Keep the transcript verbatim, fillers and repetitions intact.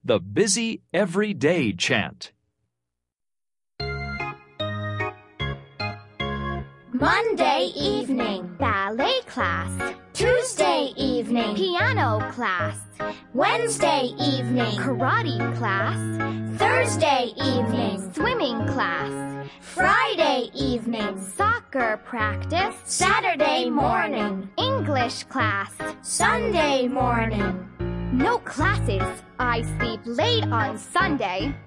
the busy everyday chant. Monday evening, ballet class. Tuesday evening, piano class. Wednesday evening, karate class. Thursday evening, swimming class. Friday evening, soccer practice. Saturday morning, English class. Sunday morning, no classes. I sleep late on Sunday.